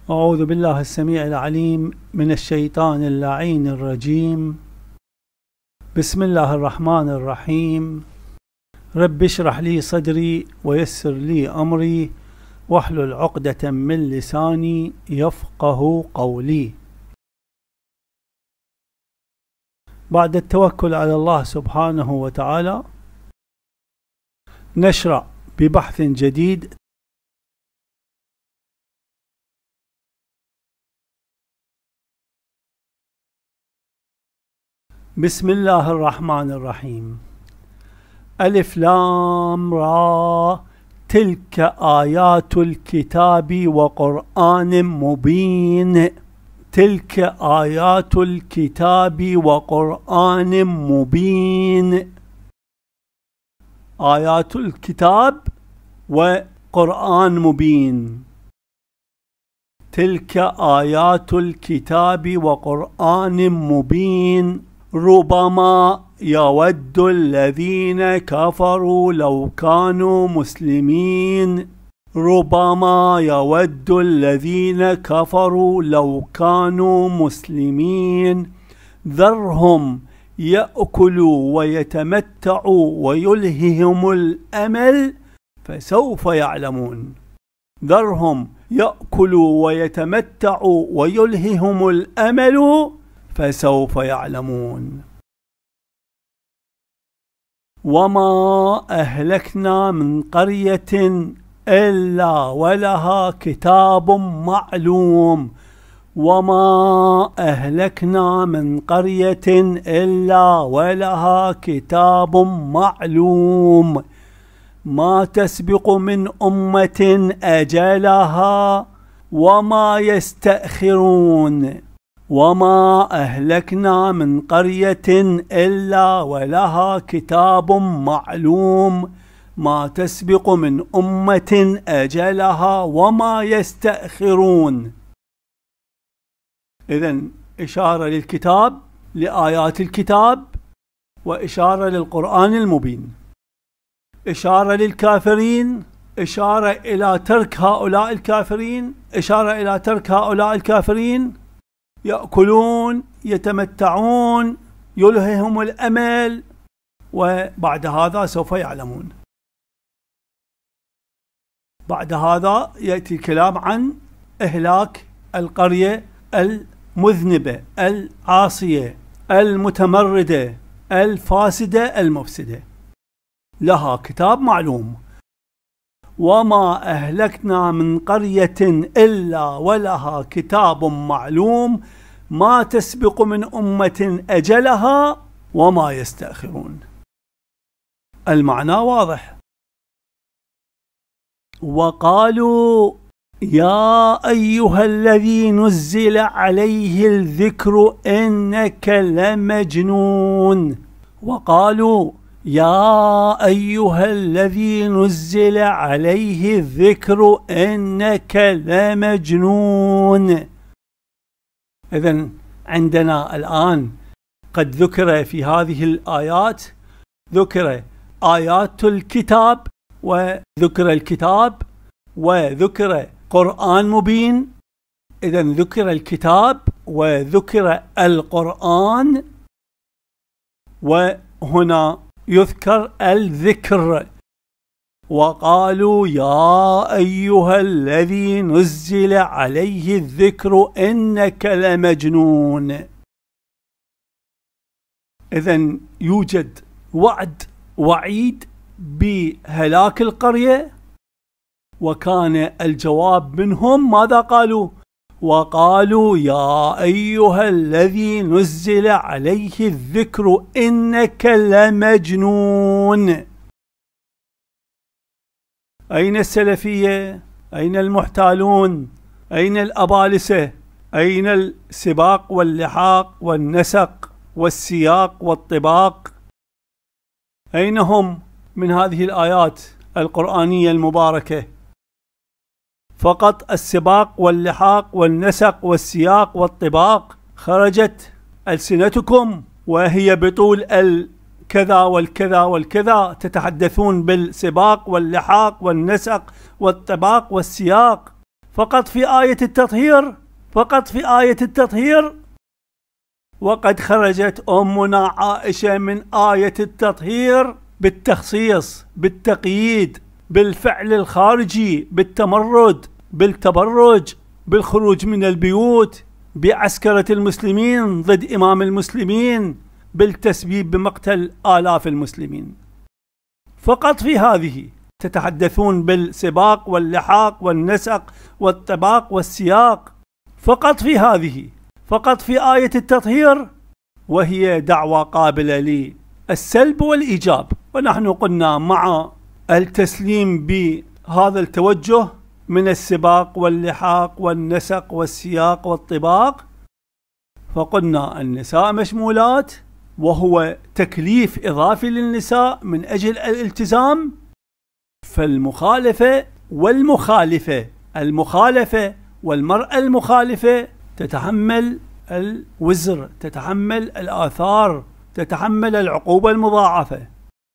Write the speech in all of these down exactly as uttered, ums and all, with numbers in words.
أعوذ بالله السميع العليم من الشيطان اللعين الرجيم. بسم الله الرحمن الرحيم. رب اشرح لي صدري ويسر لي أمري واحلل عقدة من لساني يفقه قولي. بعد التوكل على الله سبحانه وتعالى نشرع ببحث جديد بسم الله الرحمن الرحيم. ألف لام را تلك آيات الكتاب وقرآن مبين. تلك آيات الكتاب وقرآن مبين. آيات الكتاب وقرآن مبين. تلك آيات الكتاب وقرآن مبين. ربما يود الذين كفروا لو كانوا مسلمين. ربما يود الذين كفروا لو كانوا مسلمين. ذرهم يأكلوا ويتمتعوا ويلههم الأمل فسوف يعلمون. ذرهم يأكلوا ويتمتعوا ويلههم الأمل فسوف يعلمون. وما أهلكنا من قرية إلا ولها كتاب معلوم. وما أهلكنا من قرية إلا ولها كتاب معلوم. ما تسبق من أمة أجلها وما يستأخرون. وما أهلكنا من قرية إلا ولها كتاب معلوم. ما تسبق من أمة أجلها وما يستأخرون. إذن إشارة للكتاب، لآيات الكتاب، وإشارة للقرآن المبين. إشارة للكافرين، إشارة إلى ترك هؤلاء الكافرين، إشارة إلى ترك هؤلاء الكافرين. يأكلون، يتمتعون، يلههم الأمل، وبعد هذا سوف يعلمون. بعد هذا يأتي الكلام عن إهلاك القرية المذنبة العاصية المتمردة الفاسدة المفسدة. لها كتاب معلوم. وما أهلكنا من قرية إلا ولها كتاب معلوم. ما تسبق من أمة أجلها وما يستأخرون. المعنى واضح. وقالوا يا أيها الذي نزل عليه الذكر إنك لمجنون. وقالوا يا أيها الذي نزل عليه الذكر إنك لمجنون. إذن عندنا الآن قد ذكر في هذه الآيات، ذكر آيات الكتاب وذكر الكتاب وذكر قرآن مبين. إذن ذكر الكتاب وذكر القرآن، وهنا يذكر الذكر. وقالوا يا أيها الذي نزل عليه الذكر إنك لمجنون. إذن يوجد وعد وعيد بهلاك القرية، وكان الجواب منهم ماذا قالوا؟ وقالوا يا أيها الذي نزل عليه الذكر إنك لمجنون. أين السلفية؟ أين المحتالون؟ أين الأبالسة؟ أين السباق واللحاق والنسق والسياق والطباق؟ أين هم من هذه الآيات القرآنية المباركة؟ فقط السباق واللحاق والنسق والسياق والطباق. خرجت ألسنتكم وهي بطول الكذا والكذا والكذا تتحدثون بالسباق واللحاق والنسق والطباق والسياق، فقط في آية التطهير، فقط في آية التطهير. وقد خرجت أمنا عائشة من آية التطهير بالتخصيص، بالتقييد، بالفعل الخارجي، بالتمرد، بالتبرج، بالخروج من البيوت، بعسكرة المسلمين ضد إمام المسلمين، بالتسبيب بمقتل آلاف المسلمين. فقط في هذه تتحدثون بالسباق واللحاق والنسق والطباق والسياق، فقط في هذه، فقط في آية التطهير، وهي دعوة قابلة للسلب والإيجاب. ونحن قلنا مع التسليم بهذا التوجه من السباق واللحاق والنسق والسياق والطباق، فقلنا النساء مشمولات، وهو تكليف إضافي للنساء من أجل الالتزام. فالمخالفة والمخالفة، المخالفة والمرأة المخالفة تتحمل الوزر، تتحمل الآثار، تتحمل العقوبة المضاعفة.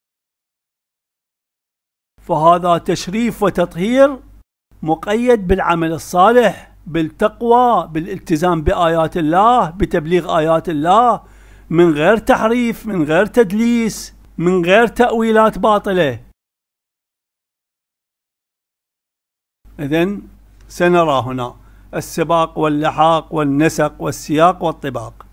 فهذا تشريف وتطهير مقيد بالعمل الصالح، بالتقوى، بالالتزام بآيات الله، بتبليغ آيات الله، من غير تحريف، من غير تدليس، من غير تأويلات باطلة. إذن سنرى هنا السباق واللحاق والنسق والسياق والطباق.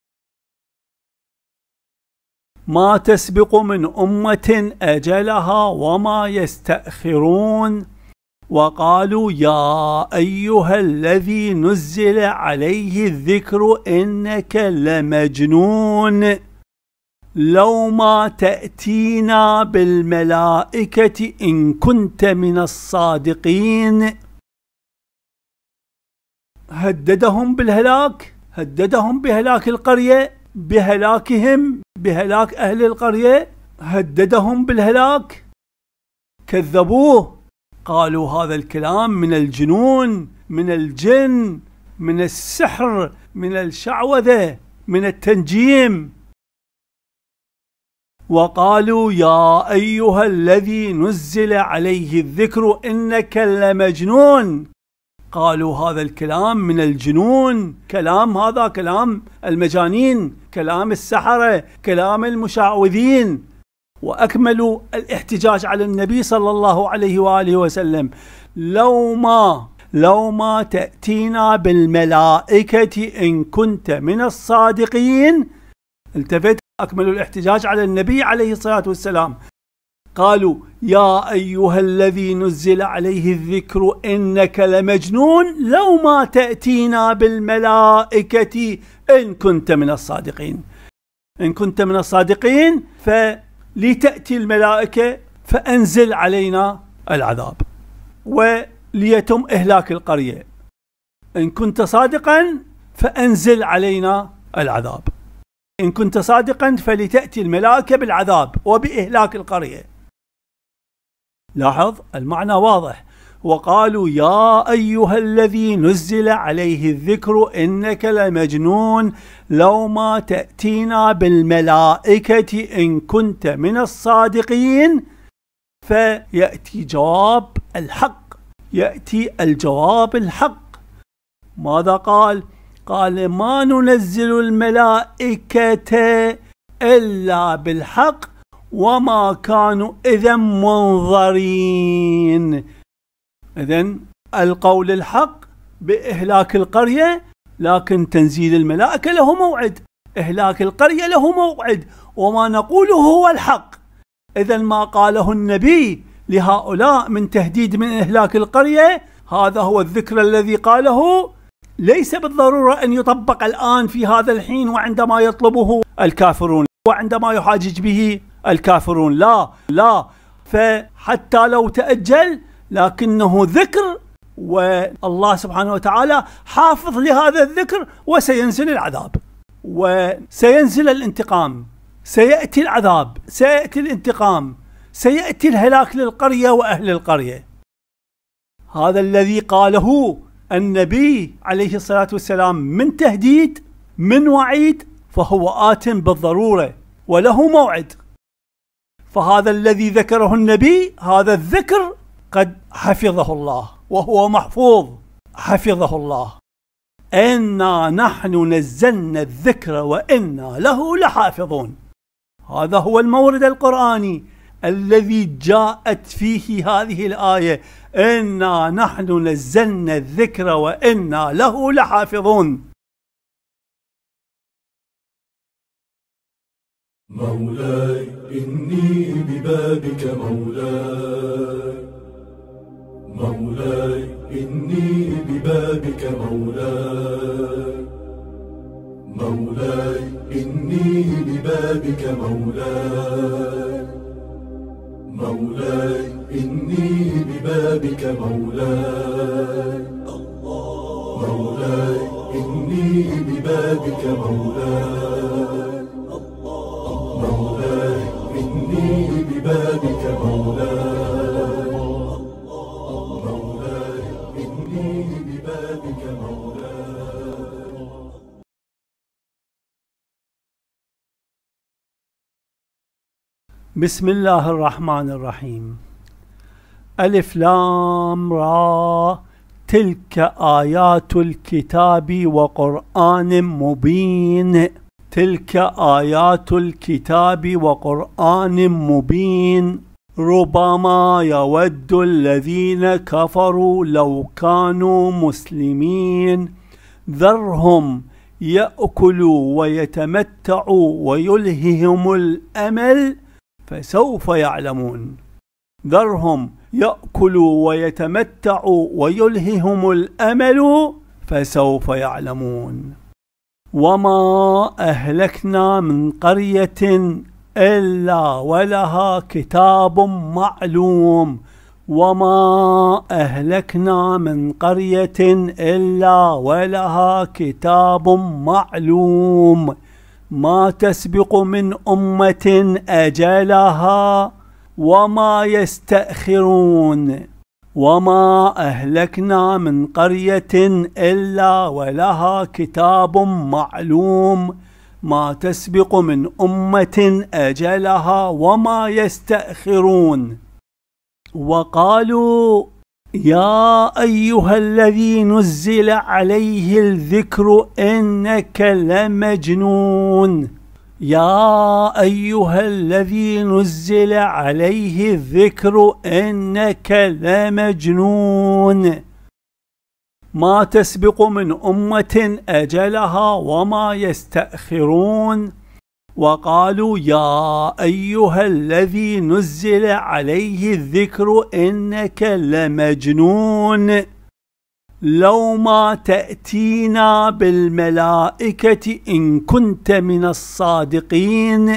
ما تسبق من أمة أجلها وما يستأخرون، وقالوا يا أيها الذي نزل عليه الذكر إنك لمجنون لو ما تأتينا بالملائكة إن كنت من الصادقين. هددهم بالهلاك، هددهم بهلاك القرية، بهلاكهم، بهلاك أهل القرية، هددهم بالهلاك. كذبوه، قالوا هذا الكلام من الجنون، من الجن، من السحر، من الشعوذة، من التنجيم. وقالوا يا أيها الذي نزل عليه الذكر إنك لمجنون، قالوا هذا الكلام من الجنون، كلام هذا كلام المجانين، كلام السحرة، كلام المشعوذين. وأكملوا الاحتجاج على النبي صلى الله عليه وآله وسلم، لو ما لو ما تأتينا بالملائكة إن كنت من الصادقين. التفت، أكملوا الاحتجاج على النبي عليه الصلاة والسلام، قالوا يا أيها الذي نزل عليه الذكر إنك لمجنون لو ما تأتينا بالملائكة إن كنت من الصادقين. إن كنت من الصادقين فلتأتي الملائكة فأنزل علينا العذاب وليتم إهلاك القرية. إن كنت صادقا فأنزل علينا العذاب. إن كنت صادقا فلتأتي الملائكة بالعذاب وبإهلاك القرية. لاحظ المعنى واضح. وقالوا يا أيها الذي نزل عليه الذكر إنك لمجنون لو ما تأتينا بالملائكة إن كنت من الصادقين. فيأتي جواب الحق، يأتي الجواب الحق. ماذا قال؟ قال ما ننزل الملائكة إلا بالحق وما كانوا إذا منظرين. إذن القول الحق بإهلاك القرية، لكن تنزيل الملائكة له موعد، إهلاك القرية له موعد، وما نقوله هو الحق. إذن ما قاله النبي لهؤلاء من تهديد من إهلاك القرية، هذا هو الذكر الذي قاله، ليس بالضرورة أن يطبق الآن في هذا الحين وعندما يطلبه الكافرون وعندما يحاجج به الكافرون، لا لا. فحتى لو تأجل لكنه ذكر، والله سبحانه وتعالى حافظ لهذا الذكر، وسينزل العذاب وسينزل الانتقام، سيأتي العذاب، سيأتي الانتقام، سيأتي الهلاك للقرية وأهل القرية. هذا الذي قاله النبي عليه الصلاة والسلام من تهديد، من وعيد، فهو آت بالضرورة وله موعد. فهذا الذي ذكره النبي، هذا الذكر قد حفظه الله وهو محفوظ حفظه الله: إنا نحن نزلنا الذكر وإنا له لحافظون. هذا هو المورد القرآني الذي جاءت فيه هذه الآية: إنا نحن نزلنا الذكر وإنا له لحافظون. مولاي إني ببابك مولاي، مولاي إني ببابك مولاي، مولاي إني ببابك مولاي، مولاي إني ببابك مولاي، مولاي إني ببابك مولاي، مولاي إني ببابك مولاي، مولاي إني ببابك مولاي. بسم الله الرحمن الرحيم. ألف لام را، تلك آيات الكتاب وقرآن مبين. تلك آيات الكتاب وقرآن مبين. ربما يود الذين كفروا لو كانوا مسلمين ذرهم يأكلوا ويتمتعوا ويلههم الأمل فسوف يعلمون. ذرهم يأكلوا ويتمتعوا ويلههم الأمل فسوف يعلمون. وما أهلكنا من قرية إلا ولها كتاب معلوم. وما أهلكنا من قرية إلا ولها كتاب معلوم ما تسبق من أمة أجلها وما يستأخرون. وما أهلكنا من قرية إلا ولها كتاب معلوم ما تسبق من أمة أجلها وما يستأخرون. وقالوا يا أيها الذي نزل عليه الذكر إنك لمجنون. يا أيها الذي نزل عليه الذكر إنك لمجنون ما تسبق من أمة أجلها وما يستأخرون. وقالوا يا أيها الذي نزل عليه الذكر إنك لمجنون لو ما تأتينا بالملائكة إن كنت من الصادقين.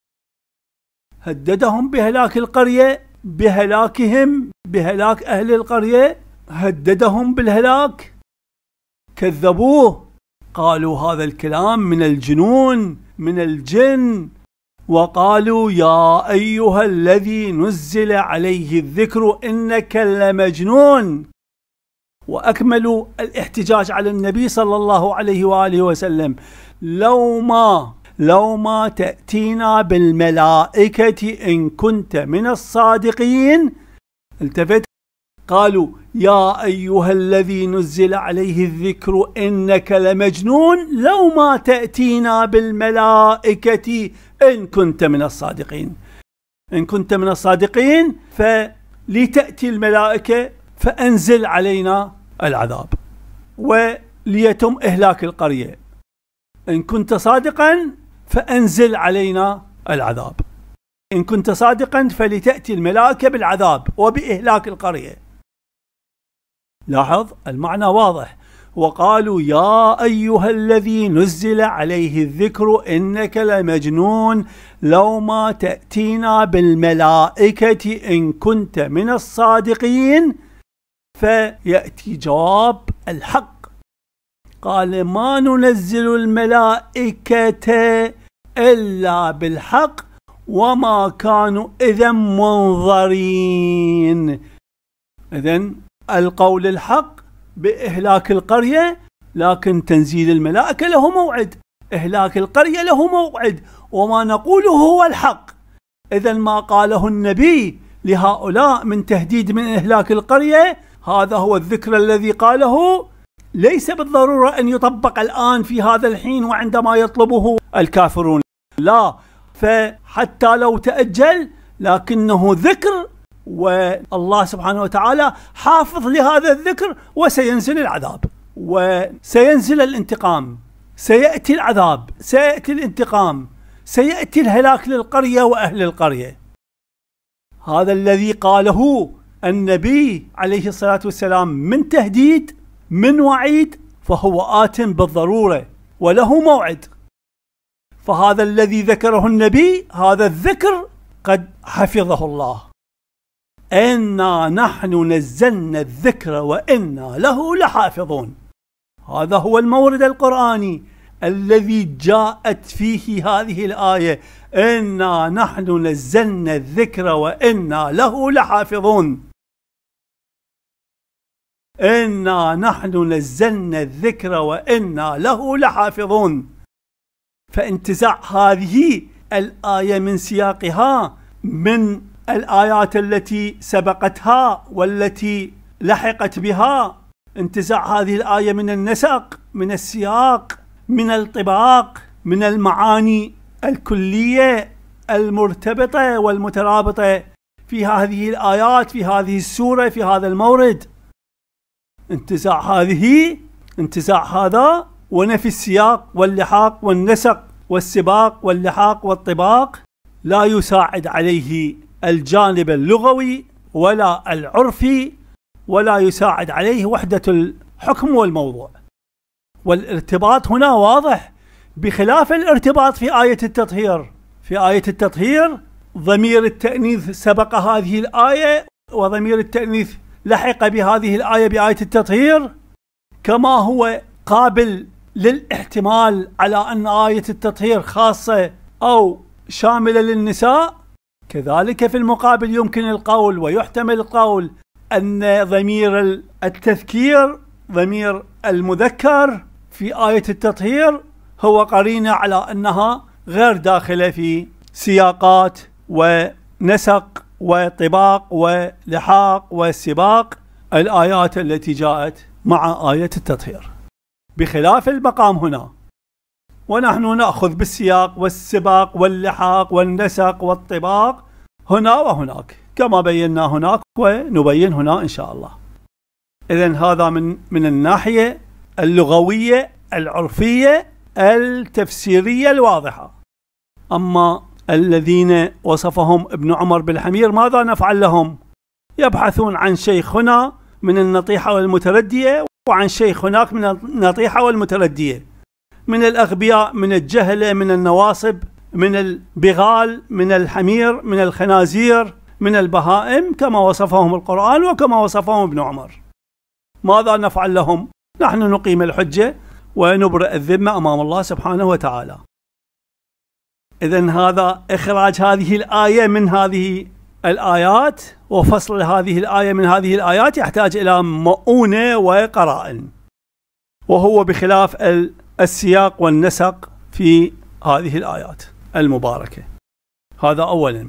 هددهم بهلاك القرية، بهلاكهم، بهلاك أهل القرية، هددهم بالهلاك، كذبوه، قالوا هذا الكلام من الجنون، من الجن. وقالوا يا أيها الذي نزل عليه الذكر إنك لمجنون. وأكملوا الاحتجاج على النبي صلى الله عليه وآله وسلم: لو ما لو ما تأتينا بالملائكة إن كنت من الصادقين. التفت قالوا يا أيها الذي نزل عليه الذكر إنك لمجنون لو ما تأتينا بالملائكة إن كنت من الصادقين. إن كنت من الصادقين فلتأتي الملائكة فأنزل علينا العذاب وليتم إهلاك القرية. إن كنت صادقا فأنزل علينا العذاب. إن كنت صادقا فلتأتي الملائكة بالعذاب وبإهلاك القرية. لاحظ المعنى واضح. وقالوا يا أيها الذي نزل عليه الذكر إنك لمجنون لو ما تأتينا بالملائكة إن كنت من الصادقين. فيأتي جواب الحق: قال ما ننزل الملائكة إلا بالحق وما كانوا إذا منظرين. إذن القول الحق بإهلاك القرية، لكن تنزيل الملائكة له موعد، إهلاك القرية له موعد، وما نقوله هو الحق. إذن ما قاله النبي لهؤلاء من تهديد من إهلاك القرية هذا هو الذكر الذي قاله ليس بالضرورة أن يطبق الآن في هذا الحين وعندما يطلبه الكافرون، لا، فحتى لو تأجل لكنه ذكر، والله سبحانه وتعالى حافظ لهذا الذكر، وسينزل العذاب وسينزل الانتقام، سيأتي العذاب، سيأتي الانتقام، سيأتي الهلاك للقرية وأهل القرية. هذا الذي قاله النبي عليه الصلاة والسلام من تهديد، من وعيد، فهو آت بالضرورة وله موعد. فهذا الذي ذكره النبي، هذا الذكر قد حفظه الله. إنا نحن نزلنا الذكر وإنا له لحافظون. هذا هو المورد القرآني الذي جاءت فيه هذه الآية: إنا نحن نزلنا الذكر وإنا له لحافظون. إنا نحن نزلنا الذكر وإنا له لحافظون. فانتزاع هذه الآية من سياقها، من الآيات التي سبقتها والتي لحقت بها، انتزاع هذه الآية من النسق، من السياق، من الطباق، من المعاني الكلية المرتبطة والمترابطة في هذه الآيات، في هذه السورة، في هذا المورد. انتزاع هذه انتزاع هذا ونفي السياق واللحاق والنسق والسباق واللحاق والطباق لا يساعد عليه الجانب اللغوي ولا العرفي، ولا يساعد عليه وحدة الحكم والموضوع. والارتباط هنا واضح، بخلاف الارتباط في آية التطهير. في آية التطهير ضمير التأنيث سبق هذه الآية، وضمير التأنيث لحق بهذه الآية بآية التطهير، كما هو قابل للاحتمال على أن آية التطهير خاصة أو شاملة للنساء، كذلك في المقابل يمكن القول ويحتمل القول أن ضمير التذكير، ضمير المذكر في آية التطهير، هو قرينة على أنها غير داخلة في سياقات ونسق وطباق ولحاق وسباق الآيات التي جاءت مع آية التطهير، بخلاف المقام هنا. ونحن نأخذ بالسياق والسباق واللحاق والنسق والطباق هنا وهناك كما بينا هناك ونبين هنا إن شاء الله. إذن هذا من من الناحية اللغوية العرفية التفسيرية الواضحة. أما الذين وصفهم ابن عمر بالحمير ماذا نفعل لهم؟ يبحثون عن شيخ هنا من النطيحة والمتردية، وعن شيخ هناك من النطيحة والمتردية، من الأغبياء، من الجهلة، من النواصب، من البغال، من الحمير، من الخنازير، من البهائم، كما وصفهم القرآن وكما وصفهم ابن عمر. ماذا نفعل لهم؟ نحن نقيم الحجة ونبرئ الذمة أمام الله سبحانه وتعالى. إذن هذا إخراج هذه الآية من هذه الآيات وفصل هذه الآية من هذه الآيات يحتاج إلى مؤونة وقرائن، وهو بخلاف السياق والنسق في هذه الآيات المباركة. هذا أولا.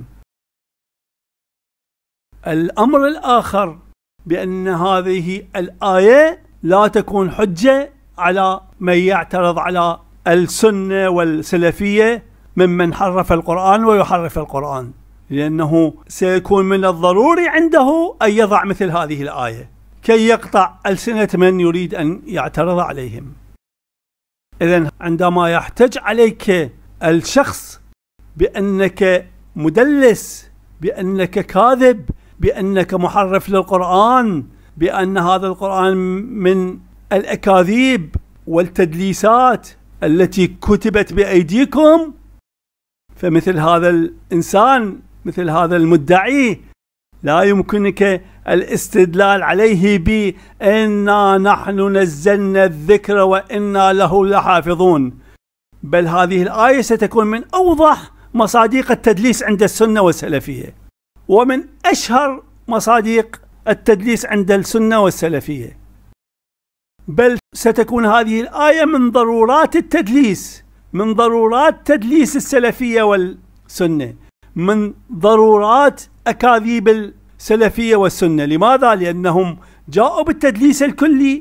الأمر الآخر بأن هذه الآية لا تكون حجة على من يعترض على السنة والسلفية ممن حرف القرآن ويحرف القرآن، لأنه سيكون من الضروري عنده أن يضع مثل هذه الآية كي يقطع ألسنة من يريد أن يعترض عليهم. إذن عندما يحتج عليك الشخص بأنك مدلس، بأنك كاذب، بأنك محرف للقرآن، بأن هذا القرآن من الأكاذيب والتدليسات التي كتبت بأيديكم، فمثل هذا الإنسان، مثل هذا المدعي، لا يمكنك الاستدلال عليه بأننا نحن نزلنا الذكر وإنا له لحافظون، بل هذه الآية ستكون من أوضح مصادق التدليس عند السنة والسلفية، ومن أشهر مصادق التدليس عند السنة والسلفية، بل ستكون هذه الآية من ضرورات التدليس، من ضرورات تدليس السلفية والسنة، من ضرورات أكاذيب السلفية والسنة. لماذا؟ لأنهم جاءوا بالتدليس الكلي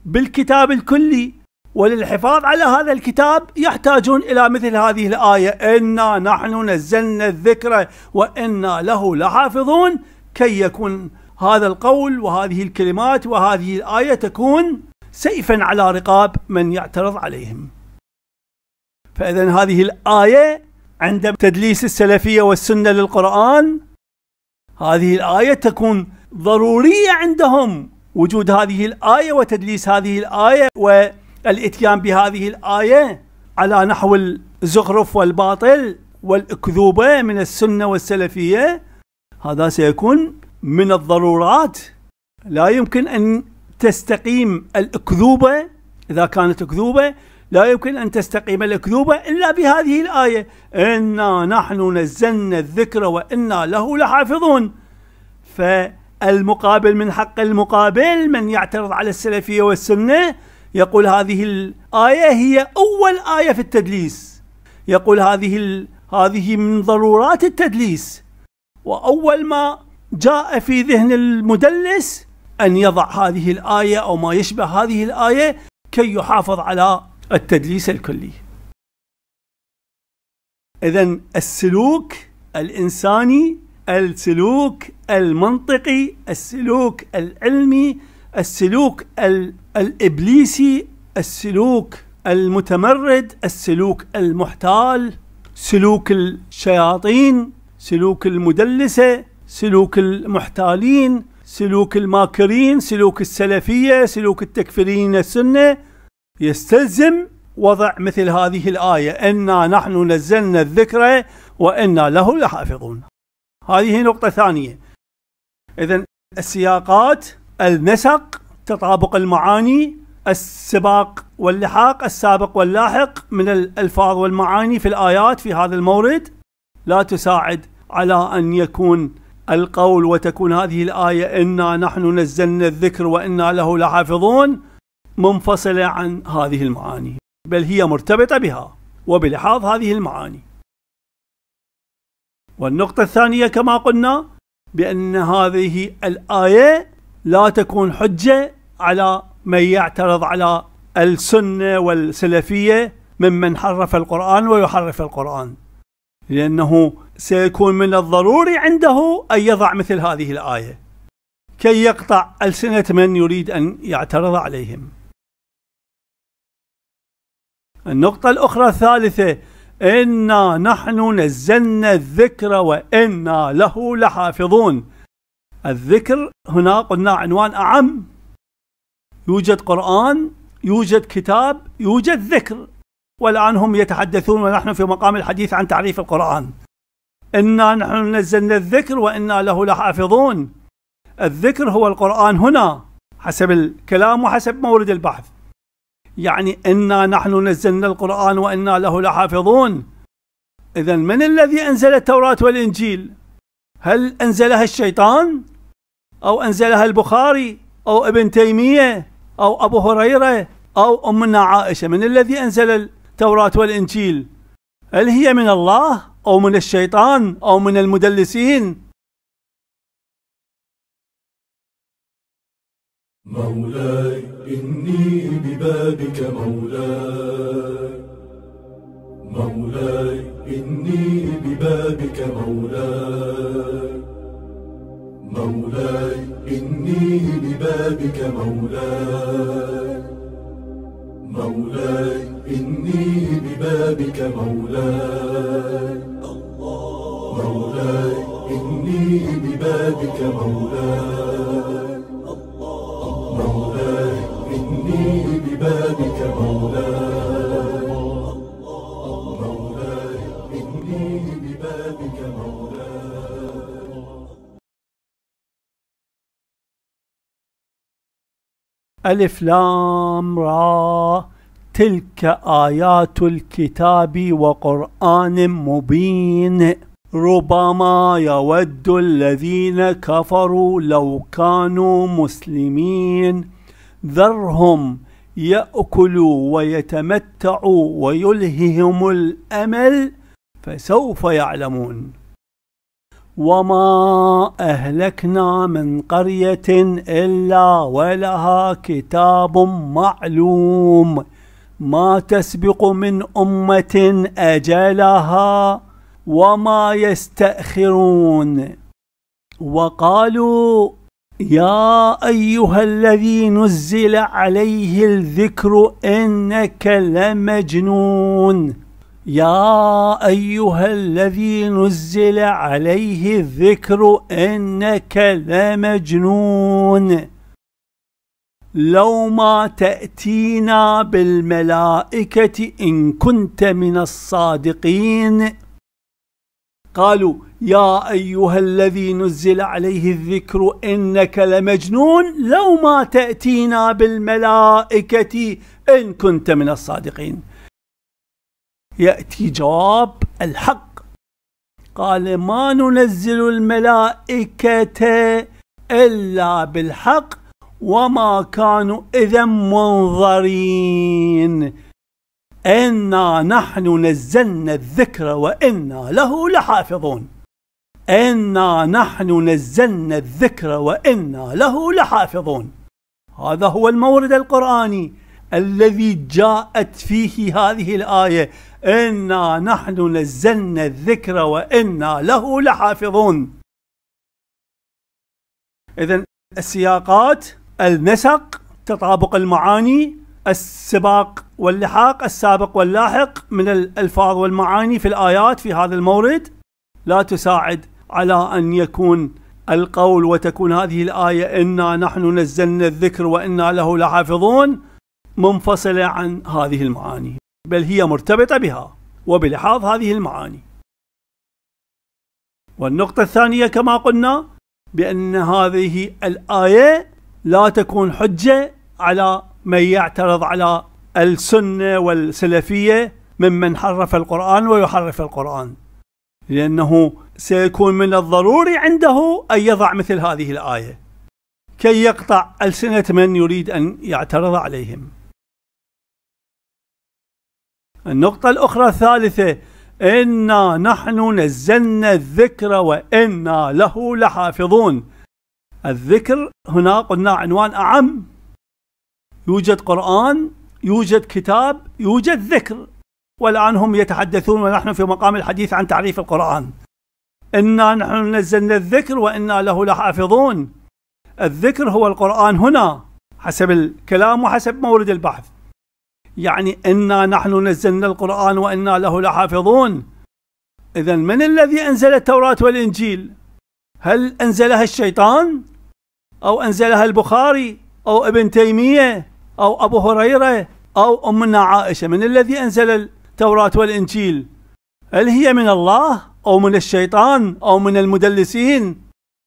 بالكتاب الكلي، وللحفاظ على هذا الكتاب يحتاجون إلى مثل هذه الآية: إنا نحن نزلنا الذكر وإنا له لحافظون، كي يكون هذا القول وهذه الكلمات وهذه الآية تكون سيفا على رقاب من يعترض عليهم. فإذا هذه الآية عند تدليس السلفية والسنة للقرآن، هذه الآية تكون ضرورية عندهم، وجود هذه الآية وتدليس هذه الآية والإتيان بهذه الآية على نحو الزخرف والباطل والأكذوبة من السنة والسلفية. هذا سيكون من الضرورات. لا يمكن أن تستقيم الأكذوبة، إذا كانت أكذوبة لا يمكن أن تستقيم الأكذوبة إلا بهذه الآية: إنا نحن نزلنا الذكر وإنا له لحافظون. فالمقابل من حق المقابل من يعترض على السلفية والسنة يقول هذه الآية هي أول آية في التدليس، يقول هذه هذه من ضرورات التدليس، وأول ما جاء في ذهن المدلس أن يضع هذه الآية أو ما يشبه هذه الآية كي يحافظ على التدليس الكلي. إذن السلوك الإنساني، السلوك المنطقي، السلوك العلمي، السلوك الإبليسي، السلوك المتمرد، السلوك المحتال، سلوك الشياطين، سلوك المدلسة، سلوك المحتالين، سلوك الماكرين، سلوك السلفية، سلوك التكفيرين السنة، يستلزم وضع مثل هذه الآية: إنا نحن نزلنا الذكر وإنا له لحافظون. هذه نقطة ثانية. إذن السياقات، النسق، تطابق المعاني، السباق واللحاق، السابق واللاحق من الألفاظ والمعاني في الآيات في هذا المورد لا تساعد على أن يكون القول وتكون هذه الآية إنا نحن نزلنا الذكر وإنا له لحافظون منفصلة عن هذه المعاني، بل هي مرتبطة بها وبلحاظ هذه المعاني. والنقطة الثانية كما قلنا بأن هذه الآية لا تكون حجة على من يعترض على السنة والسلفية ممن حرف القرآن ويحرف القرآن، لأنه سيكون من الضروري عنده أن يضع مثل هذه الآية كي يقطع ألسنة من يريد أن يعترض عليهم. النقطة الأخرى الثالثة: إنا نحن نزلنا الذكر وإنا له لحافظون. الذكر هنا قلنا عنوان أعم، يوجد قرآن، يوجد كتاب، يوجد ذكر، والآن هم يتحدثون ونحن في مقام الحديث عن تعريف القرآن. إنا نحن نزلنا الذكر وإنا له لحافظون. الذكر هو القرآن هنا حسب الكلام وحسب مورد البحث، يعني إنا نحن نزلنا القرآن وإنا له لحافظون. إذن من الذي أنزل التوراة والإنجيل؟ هل أنزلها الشيطان أو أنزلها البخاري أو ابن تيمية أو أبو هريرة أو أمنا عائشة؟ من الذي أنزل التوراة والإنجيل؟ هل هي من الله أو من الشيطان أو من المدلسين؟ مولاي إني ببابك مولاي، مولاي إني ببابك مولاي، مولاي إني ببابك مولاي، مولاي إني ببابك مولاي، مولاي إني ببابك مولاي، مولاي إني ببابك مولاي، مولاي إني ببابك مولاي. ألف لام را، تلك آيات الكتاب وقرآن مبين، ربما يود الذين كفروا لو كانوا مسلمين، ذرهم يأكلوا ويتمتعوا ويلههم الأمل فسوف يعلمون. وما أهلكنا من قرية إلا ولها كتاب معلوم ما تسبق من أمة أجلها وما يستأخرون. وقالوا يا أيها الذي نزل عليه الذكر إنك لمجنون. يا أيها الذي نزل عليه الذكر إنك لمجنون لو ما تأتينا بالملائكة إن كنت من الصادقين. قالوا يا أيها الذي نزل عليه الذكر إنك لمجنون لو ما تأتينا بالملائكة إن كنت من الصادقين. يأتي جواب الحق قال ما ننزل الملائكة إلا بالحق وما كانوا إذا منظرين إنا نحن نزلنا الذكر وإنا له لحافظون. إنا نحن نزلنا الذكر وإنا له لحافظون. هذا هو المورد القرآني الذي جاءت فيه هذه الآية إنا نحن نزلنا الذكر وإنا له لحافظون. إذن السياقات، النسق، تطابق المعاني، السباق واللحاق، السابق واللاحق من الألفاظ والمعاني في الآيات في هذا المورد لا تساعد على أن يكون القول وتكون هذه الآية إنا نحن نزلنا الذكر وإنا له لحافظون منفصلة عن هذه المعاني، بل هي مرتبطة بها وبلحاظ هذه المعاني. والنقطة الثانية كما قلنا بأن هذه الآية لا تكون حجة على من يعترض على السنة والسلفية ممن حرف القرآن ويحرف القرآن، لأنه سيكون من الضروري عنده أن يضع مثل هذه الآية كي يقطع ألسنة من يريد أن يعترض عليهم. النقطة الأخرى الثالثة إنا نحن نزلنا الذكر وإنا له لحافظون. الذكر هنا قلنا عنوان أعم، يوجد قرآن، يوجد كتاب، يوجد ذكر، والآن هم يتحدثون ونحن في مقام الحديث عن تعريف القرآن. إنا نحن نزلنا الذكر وإنا له لحافظون. الذكر هو القرآن هنا حسب الكلام وحسب مورد البحث، يعني إنا نحن نزلنا القرآن وإنا له لحافظون. إذن من الذي أنزل التوراة والإنجيل؟ هل أنزلها الشيطان أو أنزلها البخاري أو ابن تيمية أو أبو هريرة أو أمنا عائشة؟ من الذي أنزل التوراة والإنجيل؟ هل هي من الله أو من الشيطان أو من المدلسين؟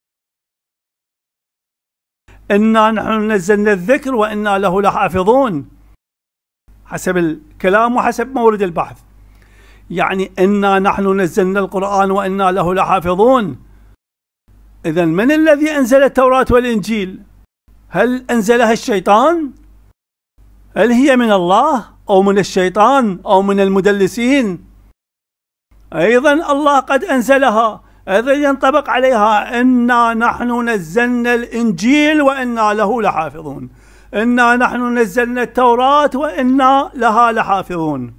إنا نحن نزلنا الذكر وإنا له لحافظون حسب الكلام وحسب مورد البحث، يعني إنا نحن نزلنا القرآن وإنا له لحافظون. إذن من الذي أنزل التوراة والإنجيل؟ هل أنزلها الشيطان؟ هل هي من الله أو من الشيطان أو من المدلسين؟ أيضا الله قد أنزلها، أيضا ينطبق عليها إنا نحن نزلنا الإنجيل وإنا له لحافظون، إنا نحن نزلنا التوراة وإنا لها لحافظون.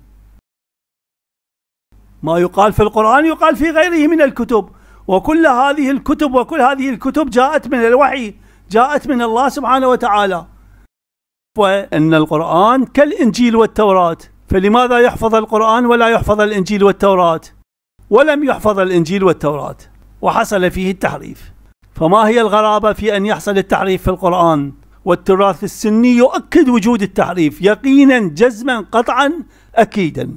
ما يقال في القرآن يقال في غيره من الكتب، وكل هذه الكتب وكل هذه الكتب جاءت من الوحي، جاءت من الله سبحانه وتعالى. وإن القرآن كالإنجيل والتوراة، فلماذا يحفظ القرآن ولا يحفظ الإنجيل والتوراة؟ ولم يحفظ الإنجيل والتوراة وحصل فيه التحريف. فما هي الغرابة في أن يحصل التحريف في القرآن؟ والتراث السني يؤكد وجود التحريف يقينا جزما قطعا أكيدا.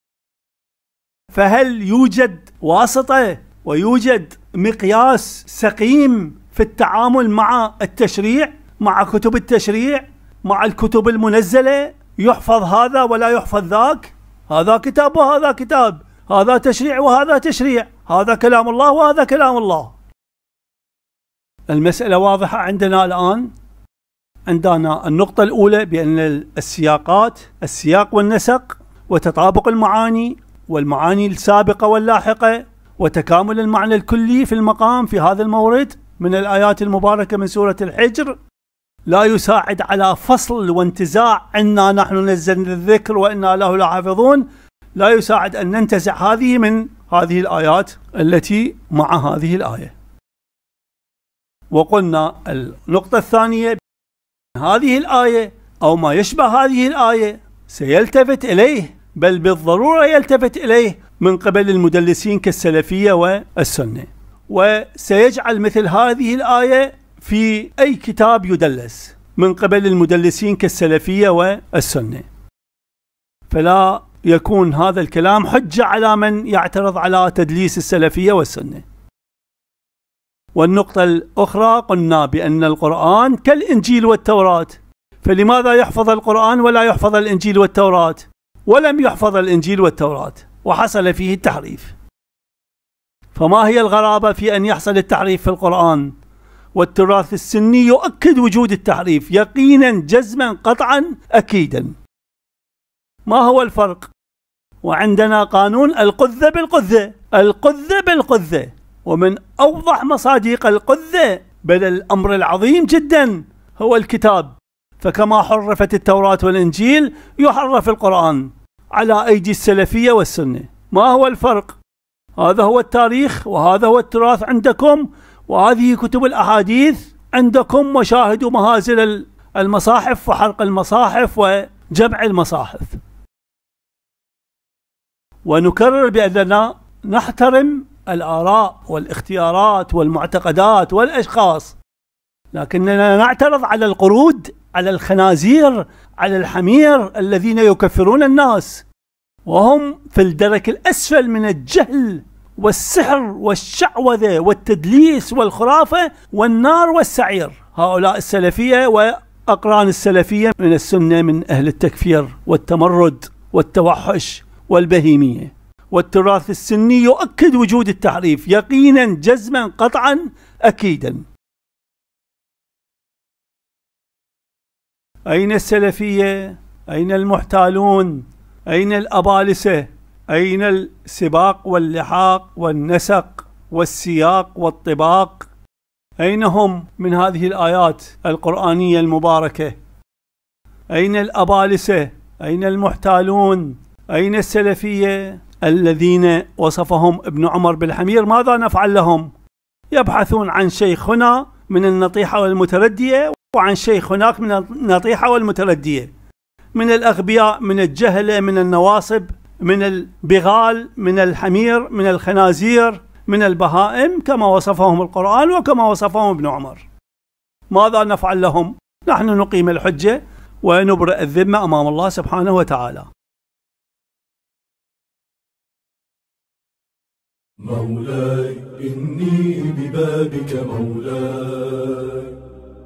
فهل يوجد واسطة ويوجد مقياس سقيم في التعامل مع التشريع، مع كتب التشريع، مع الكتب المنزلة؟ يحفظ هذا ولا يحفظ ذاك، هذا كتاب وهذا كتاب، هذا تشريع وهذا تشريع، هذا كلام الله وهذا كلام الله. المسألة واضحة عندنا الآن. عندنا النقطة الأولى بأن السياقات، السياق والنسق وتطابق المعاني والمعاني السابقة واللاحقة وتكامل المعنى الكلي في المقام في هذا المورد من الآيات المباركة من سورة الحجر لا يساعد على فصل وانتزاع إنا نحن نزلنا الذكر وإنا له لحافظون، لا يساعد أن ننتزع هذه من هذه الآيات التي مع هذه الآية. وقلنا النقطة الثانية، هذه الآية أو ما يشبه هذه الآية سيلتفت إليه، بل بالضرورة يلتفت إليه من قبل المدلسين كالسلفية والسنة، وسيجعل مثل هذه الآية في أي كتاب يدلس من قبل المدلسين كالسلفية والسنة، فلا يكون هذا الكلام حجة على من يعترض على تدليس السلفية والسنة. والنقطة الأخرى قلنا بأن القرآن كالإنجيل والتوراة، فلماذا يحفظ القرآن ولا يحفظ الإنجيل والتوراة؟ ولم يحفظ الإنجيل والتوراة وحصل فيه التحريف، فما هي الغرابة في أن يحصل التحريف في القرآن؟ والتراث السني يؤكد وجود التحريف يقينا جزما قطعا أكيدا. ما هو الفرق؟ وعندنا قانون القذة بالقذة، القذة بالقذة، ومن أوضح مصادق القذة بل الأمر العظيم جدا هو الكتاب، فكما حرفت التوراة والإنجيل يحرف القرآن على أيدي السلفية والسنة. ما هو الفرق؟ هذا هو التاريخ وهذا هو التراث عندكم، وهذه كتب الأحاديث عندكم، وشاهدوا مهازل المصاحف وحرق المصاحف وجمع المصاحف. ونكرر بأننا نحترم الآراء والاختيارات والمعتقدات والأشخاص، لكننا نعترض على القرود، على الخنازير، على الحمير الذين يكفرون الناس وهم في الدرك الأسفل من الجهل والسحر والشعوذة والتدليس والخرافة والنار والسعير. هؤلاء السلفية وأقران السلفية من السنة من أهل التكفير والتمرد والتوحش والبهيمية. والتراث السني يؤكد وجود التحريف يقينا جزما قطعا أكيدا. أين السلفية؟ أين المحتالون؟ أين الأبالسة؟ أين السباق واللحاق والنسق والسياق والطباق؟ أين هم من هذه الآيات القرآنية المباركة؟ أين الأبالسة؟ أين المحتالون؟ أين السلفية الذين وصفهم ابن عمر بالحمير؟ ماذا نفعل لهم؟ يبحثون عن شيخ هنا من النطيحة والمتردية وعن شيخ هناك من النطيحة والمتردية، من الأغبياء، من الجهلة، من النواصب، من البغال، من الحمير، من الخنازير، من البهائم، كما وصفهم القرآن وكما وصفهم ابن عمر. ماذا نفعل لهم؟ نحن نقيم الحجة ونبرئ الذمة أمام الله سبحانه وتعالى. مولاي إني ببابك مولاي،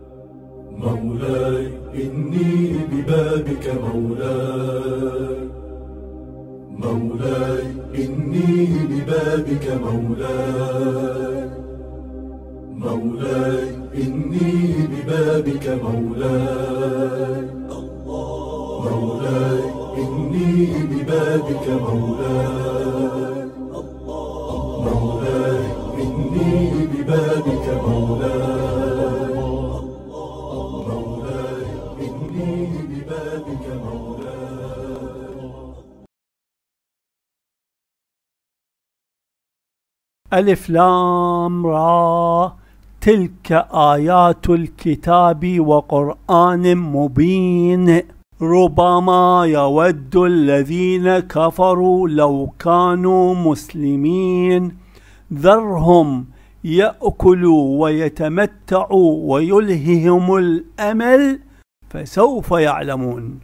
مولاي إني ببابك مولاي، مولاي إني ببابك مولاي، مولاي إني ببابك مولاي، مولاي إني ببابك مولاي، مولاي إني ببابك مولاي، مولاي إني ببابك مولاي. ألف لام را، تلك آيات الكتاب وقرآن مبين، ربما يود الذين كفروا لو كانوا مسلمين، ذرهم يأكلوا ويتمتعوا ويلههم الأمل فسوف يعلمون.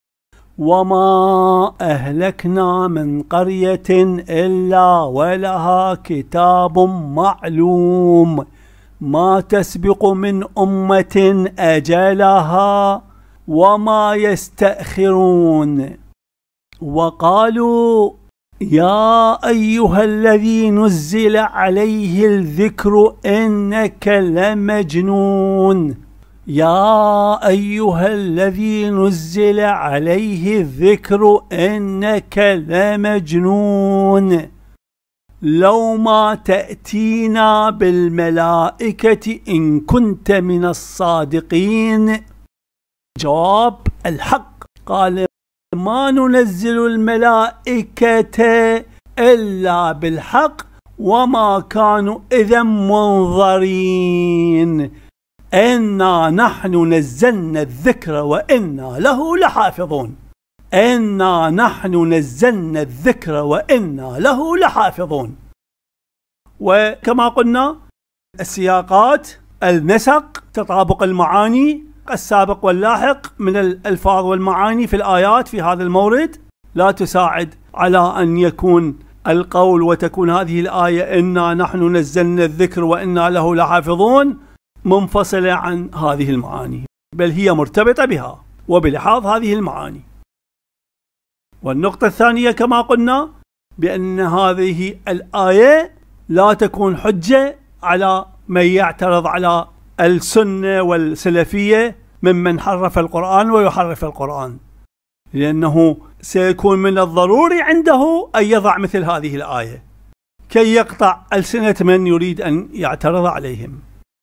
وما أهلكنا من قرية إلا ولها كتاب معلوم، ما تسبق من أمة أجلها وما يستأخرون. وقالوا يا أيها الذي نزل عليه الذكر إنك لمجنون، يا أيها الذي نزل عليه الذكر إنك لمجنون. لو ما تأتينا بالملائكة إن كنت من الصادقين. جواب الحق قال ما ننزل الملائكة إلا بالحق وما كانوا إذا منظرين إنا نحن نزلنا الذكر وإنا له لحافظون. إنا نحن نزلنا الذكر وإنا له لحافظون. وكما قلنا السياقات، النسق، تطابق المعاني، السابق واللاحق من الألفاظ والمعاني في الآيات في هذا المورد لا تساعد على أن يكون القول وتكون هذه الآية إنا نحن نزلنا الذكر وإنا له لحافظون منفصلة عن هذه المعاني، بل هي مرتبطة بها وبلحاظ هذه المعاني. والنقطة الثانية كما قلنا بأن هذه الآية لا تكون حجة على من يعترض على السنة والسلفية ممن حرف القرآن ويحرف القرآن، لأنه سيكون من الضروري عنده أن يضع مثل هذه الآية كي يقطع ألسنة من يريد أن يعترض عليهم.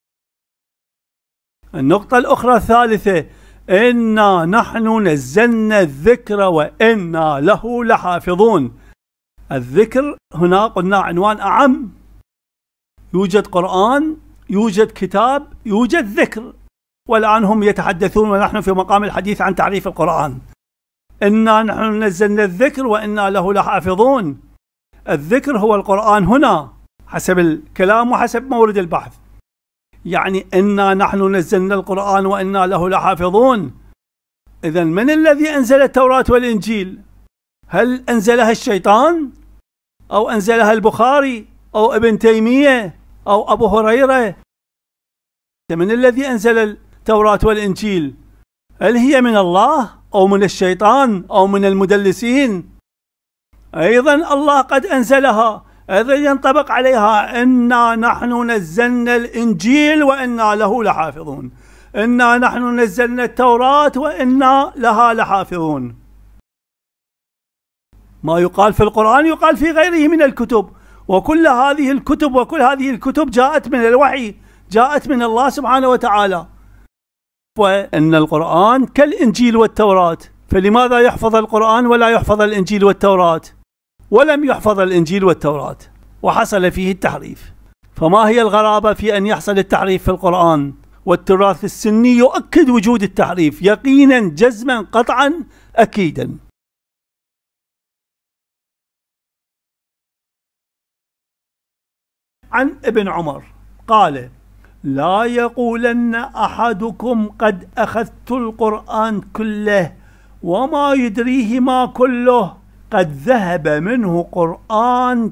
النقطة الأخرى الثالثة إنا نحن نزلنا الذكر وإنا له لحافظون. الذكر هنا قلنا عنوان أعم، يوجد قرآن، يوجد كتاب، يوجد ذكر، والآن هم يتحدثون ونحن في مقام الحديث عن تعريف القرآن. إنا نحن نزلنا الذكر وإنا له لحافظون. الذكر هو القرآن هنا حسب الكلام وحسب مورد البحث، يعني إنا نحن نزلنا القرآن وإنا له لحافظون. إذن من الذي أنزل التوراة والإنجيل؟ هل أنزلها الشيطان أو أنزلها البخاري أو ابن تيمية أو أبو هريرة؟ من الذي أنزل التوراة والإنجيل؟ هل هي من الله أو من الشيطان أو من المدلسين؟ أيضا الله قد أنزلها، أيضا ينطبق عليها إنا نحن نزلنا الإنجيل وإنا له لحافظون، إنا نحن نزلنا التوراة وإنا لها لحافظون. ما يقال في القرآن يقال في غيره من الكتب، وكل هذه الكتب وكل هذه الكتب جاءت من الوحي، جاءت من الله سبحانه وتعالى. وأن القرآن كالإنجيل والتوراة، فلماذا يحفظ القرآن ولا يحفظ الإنجيل والتوراة؟ ولم يحفظ الإنجيل والتوراة وحصل فيه التحريف. فما هي الغرابة في أن يحصل التحريف في القرآن؟ والتراث السني يؤكد وجود التحريف يقينا جزما قطعا أكيدا. عن ابن عمر قال لا يقولن أحدكم قد أخذت القرآن كله وما يدريه ما كله قد ذهب منه قرآن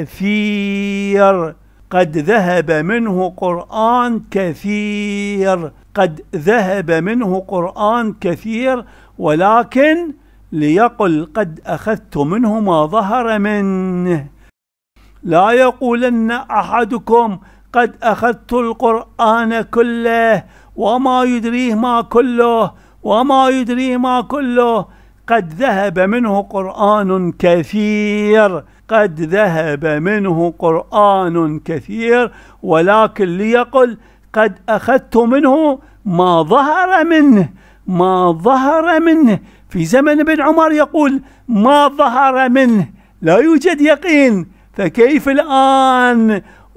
كثير. قد ذهب منه قرآن كثير قد ذهب منه قرآن كثير ولكن ليقل قد أخذت منه ما ظهر منه. لا يقولن أحدكم قد أخذت القرآن كله وما يدريه ما كله وما يدريه ما كله قد ذهب منه قرآن كثير قد ذهب منه قرآن كثير ولكن ليقل قد أخذت منه ما ظهر منه ما ظهر منه. في زمن ابن عمر يقول ما ظهر منه، لا يوجد يقين، فكيف الآن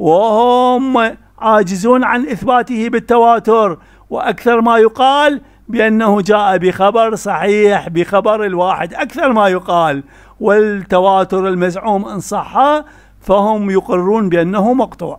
وهم عاجزون عن إثباته بالتواتر؟ وأكثر ما يقال بأنه جاء بخبر صحيح، بخبر الواحد أكثر ما يقال، والتواتر المزعوم إن صح فهم يقرون بأنه مقطوع.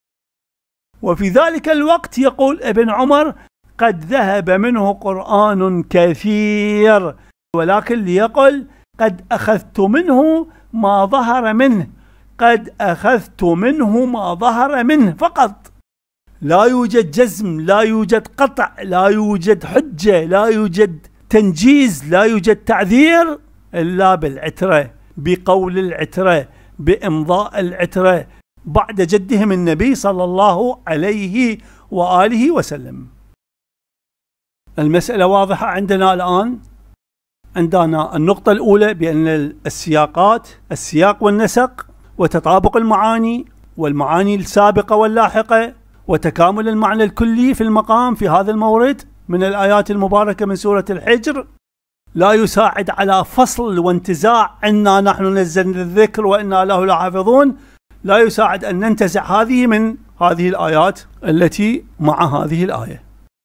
وفي ذلك الوقت يقول ابن عمر قد ذهب منه قرآن كثير ولكن ليقل قد أخذت منه ما ظهر منه قد أخذت منه ما ظهر منه فقط. لا يوجد جزم، لا يوجد قطع، لا يوجد حجة، لا يوجد تنجيز، لا يوجد تعذير إلا بالعترة، بقول العترة، بإمضاء العترة بعد جدهم النبي صلى الله عليه وآله وسلم. المسألة واضحة عندنا الآن. عندنا النقطة الأولى بأن السياقات، السياق والنسق وتطابق المعاني والمعاني السابقة واللاحقة وتكامل المعنى الكلي في المقام في هذا المورد من الآيات المباركة من سورة الحجر لا يساعد على فصل وانتزاع إنا نحن نزلنا الذكر وإنا له لحافظون، لا يساعد أن ننتزع هذه من هذه الآيات التي مع هذه الآية.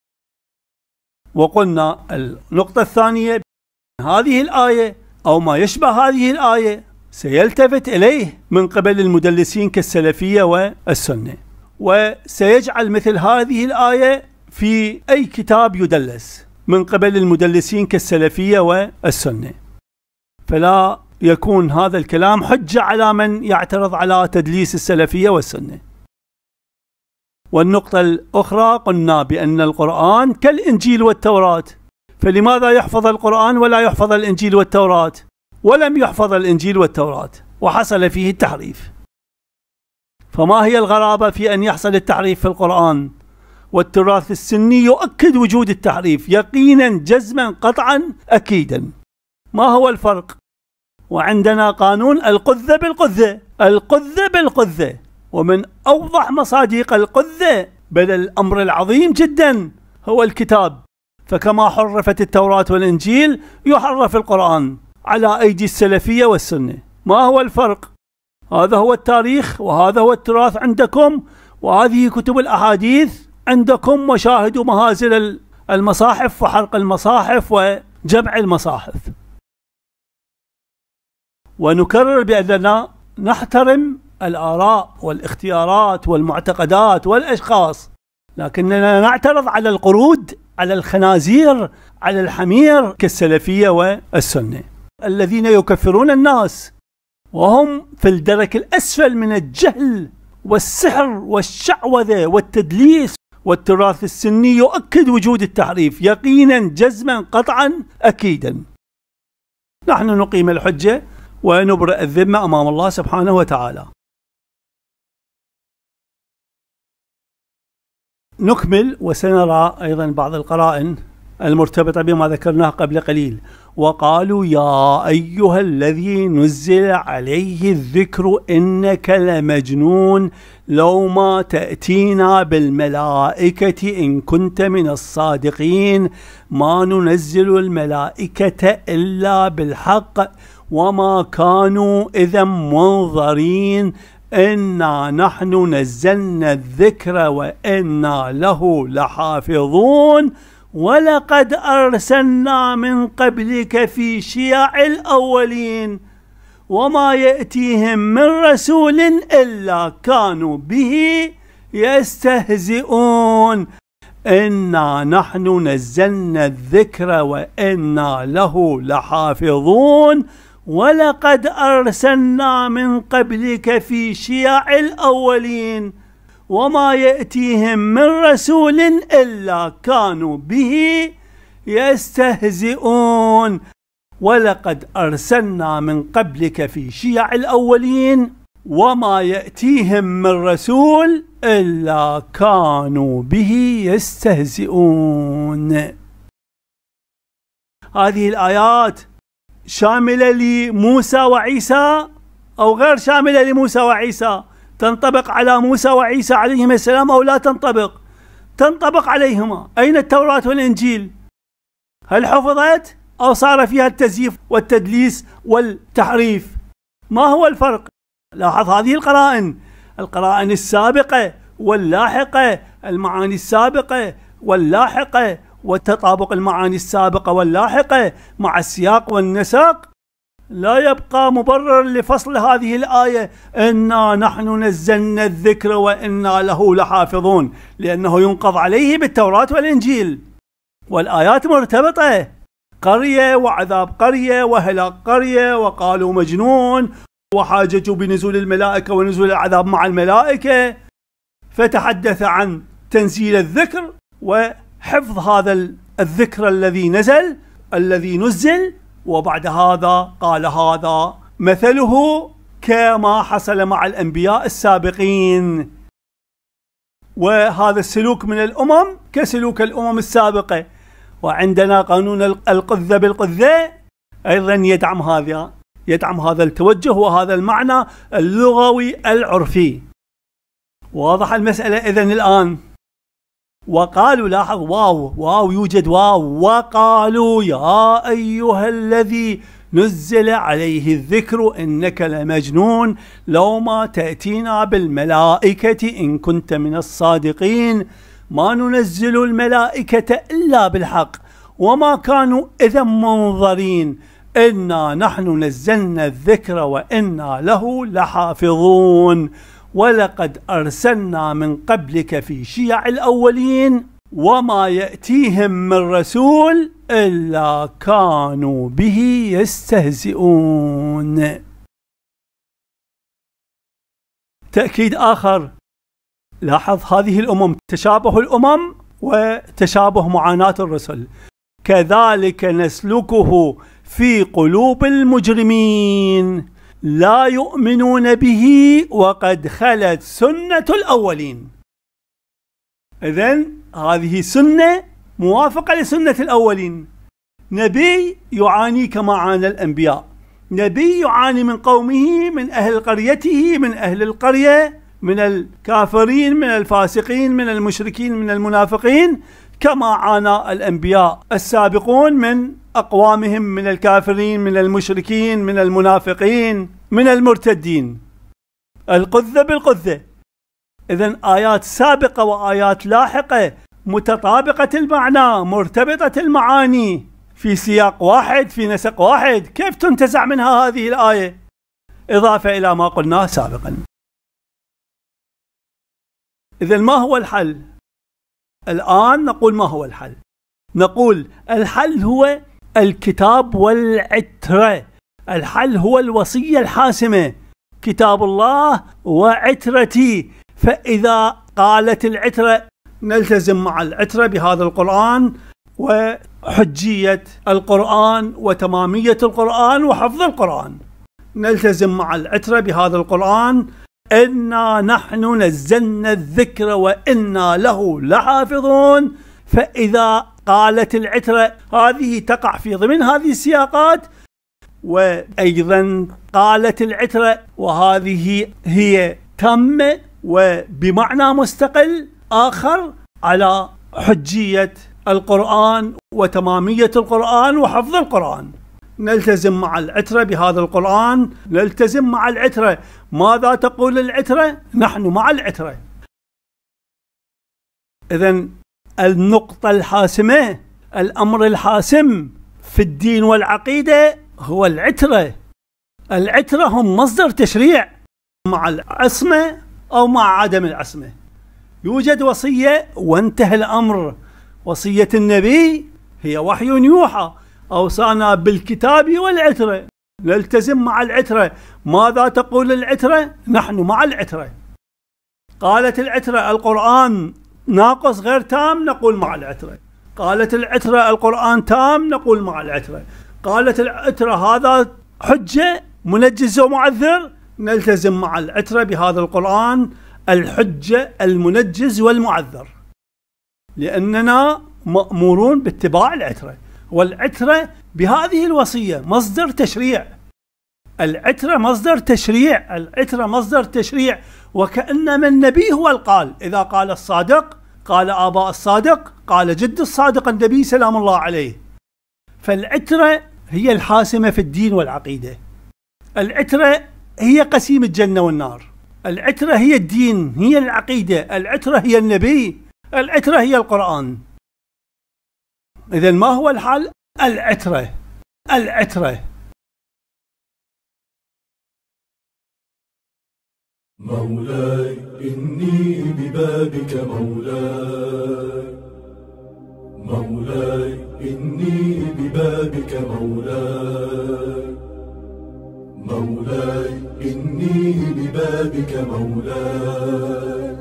وقلنا النقطة الثانية، هذه الآية أو ما يشبه هذه الآية سيلتفت إليه من قبل المدلسين كالسلفية والسنة، وسيجعل مثل هذه الآية في أي كتاب يدلس من قبل المدلسين كالسلفية والسنة، فلا يكون هذا الكلام حجة على من يعترض على تدليس السلفية والسنة. والنقطة الأخرى قلنا بأن القرآن كالإنجيل والتوراة، فلماذا يحفظ القرآن ولا يحفظ الإنجيل والتوراة؟ ولم يحفظ الإنجيل والتوراة وحصل فيه التحريف، فما هي الغرابة في أن يحصل التحريف في القرآن؟ والتراث السني يؤكد وجود التحريف يقينا جزما قطعا أكيدا. ما هو الفرق؟ وعندنا قانون القذة بالقذة، القذة بالقذة، ومن أوضح مصادق القذة بل الأمر العظيم جدا هو الكتاب، فكما حرفت التوراة والإنجيل يحرف القرآن على أيدي السلفية والسنة. ما هو الفرق؟ هذا هو التاريخ وهذا هو التراث عندكم، وهذه كتب الأحاديث عندكم، وشاهدوا مهازل المصاحف وحرق المصاحف وجمع المصاحف. ونكرر بأننا نحترم الآراء والاختيارات والمعتقدات والأشخاص، لكننا نعترض على القرود، على الخنازير، على الحمير كالسلفية والسنة الذين يكفرون الناس وهم في الدرك الأسفل من الجهل والسحر والشعوذة والتدليس. والتراث السني يؤكد وجود التحريف يقينا جزما قطعا أكيدا. نحن نقيم الحجة ونبرئ الذمة أمام الله سبحانه وتعالى. نكمل وسنرى أيضا بعض القرائن المرتبطة بما ذكرناه قبل قليل. وقالوا يا أيها الذي نزل عليه الذكر إنك لمجنون لو ما تأتينا بالملائكة إن كنت من الصادقين ما ننزل الملائكة إلا بالحق وما كانوا إذا منظرين إنا نحن نزلنا الذكر وإنا له لحافظون ولقد أرسلنا من قبلك في شيع الأولين وما يأتيهم من رسول إلا كانوا به يستهزئون إنا نحن نزلنا الذكر وإنا له لحافظون ولقد أرسلنا من قبلك في شيع الأولين وما يأتيهم من رسول إلا كانوا به يستهزئون ولقد أرسلنا من قبلك في شيع الأولين وما يأتيهم من رسول إلا كانوا به يستهزئون. هذه الآيات شاملة لموسى وعيسى أو غير شاملة لموسى وعيسى؟ تنطبق على موسى وعيسى عليهما السلام أو لا تنطبق؟ تنطبق عليهما. أين التوراة والإنجيل؟ هل حفظت أو صار فيها التزييف والتدليس والتحريف؟ ما هو الفرق؟ لاحظ هذه القرائن، القرائن السابقة واللاحقة، المعاني السابقة واللاحقة وتطابق المعاني السابقة واللاحقة مع السياق والنسق. لا يبقى مبرر لفصل هذه الآية إنا نحن نزلنا الذكر وإنا له لحافظون، لأنه ينقض عليه بالتوراة والإنجيل والآيات مرتبطة، قرية وعذاب قرية وهلاك قرية وقالوا مجنون وحاججوا بنزول الملائكة ونزول العذاب مع الملائكة، فتحدث عن تنزيل الذكر وحفظ هذا الذكر الذي نزل الذي نزل، وبعد هذا قال هذا مثله كما حصل مع الأنبياء السابقين، وهذا السلوك من الأمم كسلوك الأمم السابقة. وعندنا قانون القذة بالقذة أيضا يدعم هذا، يدعم هذا التوجه وهذا المعنى اللغوي العرفي. واضح المسألة إذن الآن؟ وقالوا، لاحظ واو واو يوجد واو، وقالوا يا أيها الذي نزل عليه الذكر إنك لمجنون لو ما تأتينا بالملائكة إن كنت من الصادقين ما ننزل الملائكة إلا بالحق وما كانوا إذا منظرين إنا نحن نزلنا الذكر وإنا له لحافظون ولقد أرسلنا من قبلك في شيع الأولين وما يأتيهم من رسول إلا كانوا به يستهزئون. تأكيد آخر، لاحظ هذه الأمم تشابه الأمم وتشابه معاناة الرسل. كذلك نسلكه في قلوب المجرمين لا يؤمنون به وقد خلت سنة الأولين. إذن هذه سنة موافقة لسنة الأولين. نبي يعاني كما عانى الأنبياء، نبي يعاني من قومه، من أهل قريته، من أهل القرية، من الكافرين، من الفاسقين، من المشركين، من المنافقين، كما عانى الأنبياء السابقون من أقوامهم من الكافرين، من المشركين، من المنافقين، من المرتدين. القذة بالقذة. إذن آيات سابقة وآيات لاحقة متطابقة المعنى، مرتبطة المعاني، في سياق واحد، في نسق واحد، كيف تنتزع منها هذه الآية؟ إضافة إلى ما قلناه سابقا. إذن ما هو الحل؟ الآن نقول ما هو الحل؟ نقول الحل هو الكتاب والعترة. الحل هو الوصية الحاسمة، كتاب الله وعترتي. فإذا قالت العترة نلتزم مع العترة بهذا القرآن وحجية القرآن وتمامية القرآن وحفظ القرآن. نلتزم مع العترة بهذا القرآن، إنا نحن نزلنا الذكر وإنا له لحافظون. فإذا قالت العترة هذه تقع في ضمن هذه السياقات، وأيضا قالت العترة وهذه هي تامة وبمعنى مستقل آخر على حجية القرآن وتمامية القرآن وحفظ القرآن. نلتزم مع العترة بهذا القرآن، نلتزم مع العترة. ماذا تقول العترة؟ نحن مع العترة. إذن النقطة الحاسمة، الأمر الحاسم في الدين والعقيدة هو العترة. العترة هم مصدر تشريع مع العصمة أو مع عدم العصمة. يوجد وصية وانتهى الأمر. وصية النبي هي وحي يوحى، أوصانا بالكتاب والعترة، نلتزم مع العترة. ماذا تقول العترة؟ نحن مع العترة. قالت العترة القرآن ناقص غير تام، نقول مع العترة. قالت العترة القرآن تام، نقول مع العترة. قالت العترة هذا حجة منجز ومعذر، نلتزم مع العترة بهذا القرآن الحجة المنجز والمعذر، لأننا مأمورون باتباع العترة. والعترة بهذه الوصية مصدر تشريع. العترة مصدر تشريع، العترة مصدر تشريع. وكأنما النبي هو القال. إذا قال الصادق، قال آباء الصادق، قال جد الصادق النبي سلام الله عليه. فالعترة هي الحاسمة في الدين والعقيدة. العترة هي قسيم الجنة والنار. العترة هي الدين، هي العقيدة. العترة هي النبي. العترة هي القرآن. إذن ما هو الحل؟ العترة. العترة. مولاي إني ببابك مولاي، مولاي إني ببابك مولاي، مولاي إني ببابك مولاي،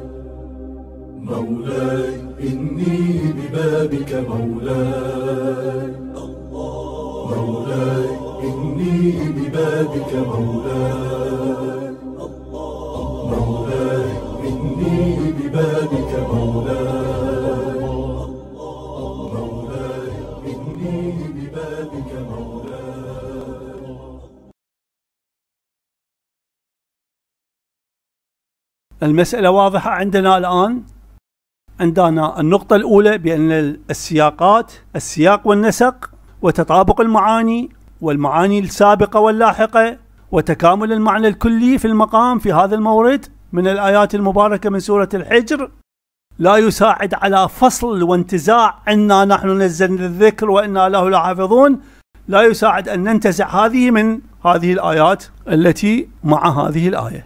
مولاي إني ببابك مولاي، مولاي إني ببابك مولاي، مولاي إني ببابك مولاي، مولاي إني ببابك مولاي. المسألة واضحة عندنا الآن. عندنا النقطة الأولى بأن السياقات، السياق والنسق وتطابق المعاني والمعاني السابقة واللاحقة وتكامل المعنى الكلي في المقام في هذا المورد من الآيات المباركة من سورة الحجر لا يساعد على فصل وانتزاع إنا نحن نزلنا الذكر وإنا له لحافظون، لا يساعد أن ننتزع هذه من هذه الآيات التي مع هذه الآية.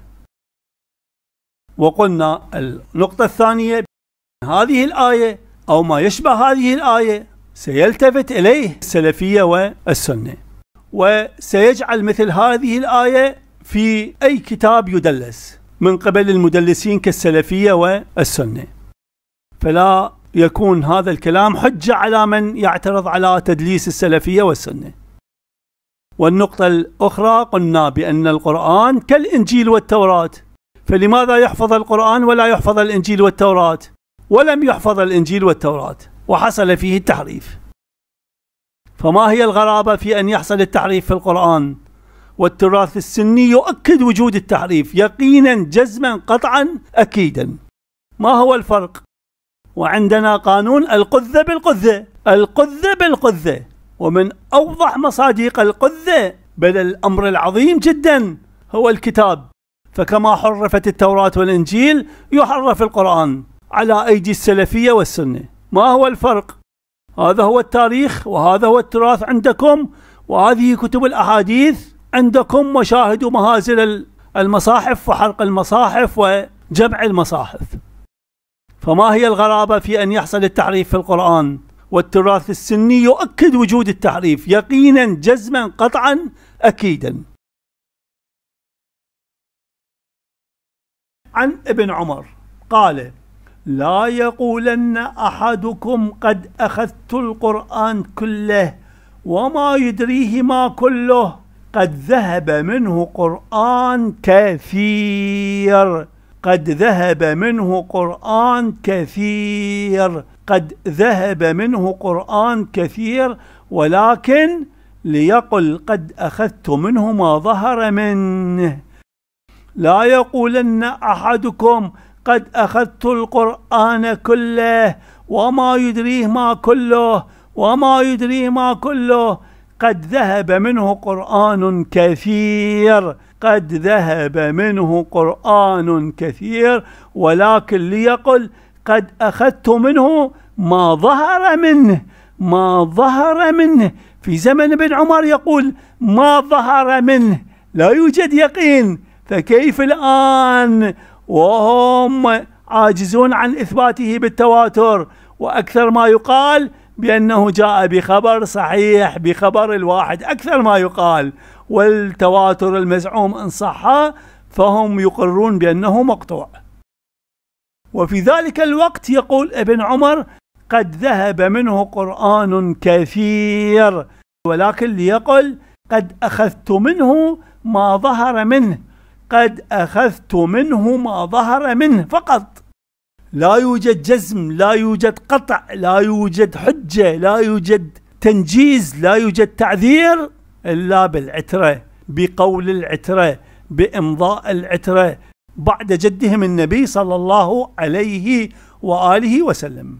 وقلنا النقطة الثانية، هذه الآية أو ما يشبه هذه الآية سيلتفت إليه السلفية والسنة، وسيجعل مثل هذه الآية في أي كتاب يدلس من قبل المدلسين كالسلفية والسنة، فلا يكون هذا الكلام حجة على من يعترض على تدليس السلفية والسنة. والنقطة الأخرى قلنا بأن القرآن كالإنجيل والتوراة، فلماذا يحفظ القرآن ولا يحفظ الإنجيل والتوراة؟ ولم يحفظ الإنجيل والتوراة وحصل فيه التحريف. فما هي الغرابة في أن يحصل التحريف في القرآن؟ والتراث السني يؤكد وجود التحريف يقينا جزما قطعا أكيدا. ما هو الفرق؟ وعندنا قانون القذة بالقذة، القذة بالقذة، ومن أوضح مصادق القذة بل الأمر العظيم جدا هو الكتاب. فكما حرفت التوراة والإنجيل يحرف القرآن على أيدي السلفية والسنة. ما هو الفرق؟ هذا هو التاريخ وهذا هو التراث عندكم، وهذه كتب الأحاديث عندكم، وشاهدوا مهازل المصاحف وحرق المصاحف وجمع المصاحف. فما هي الغرابة في أن يحصل التحريف في القرآن؟ والتراث السني يؤكد وجود التحريف يقينا جزما قطعا أكيدا. عن ابن عمر قال: لا يقولن أحدكم قد أخذت القرآن كله وما يدريه ما كله، قد ذهب منه قرآن كثير، قد ذهب منه قرآن كثير، قد ذهب منه قرآن كثير، ولكن ليقل قد أخذت منه ما ظهر منه. لا يقولن أحدكم قد أخذت القرآن كله وما يدريه ما كله، وما يدريه ما كله، قد ذهب منه قرآن كثير، قد ذهب منه قرآن كثير، ولكن ليقل قد أخذت منه ما ظهر منه، ما ظهر منه. في زمن ابن عمر يقول ما ظهر منه، لا يوجد يقين، فكيف الآن وهم عاجزون عن إثباته بالتواتر؟ وأكثر ما يقال بأنه جاء بخبر صحيح، بخبر الواحد أكثر ما يقال، والتواتر المزعوم إن صح فهم يقرون بأنه مقطوع. وفي ذلك الوقت يقول ابن عمر قد ذهب منه قرآن كثير، ولكن ليقل قد أخذت منه ما ظهر منه، قد أخذت منه ما ظهر منه فقط. لا يوجد جزم، لا يوجد قطع، لا يوجد حجة، لا يوجد تنجيز، لا يوجد تعذير إلا بالعترة، بقول العترة، بإمضاء العترة بعد جدهم النبي صلى الله عليه وآله وسلم.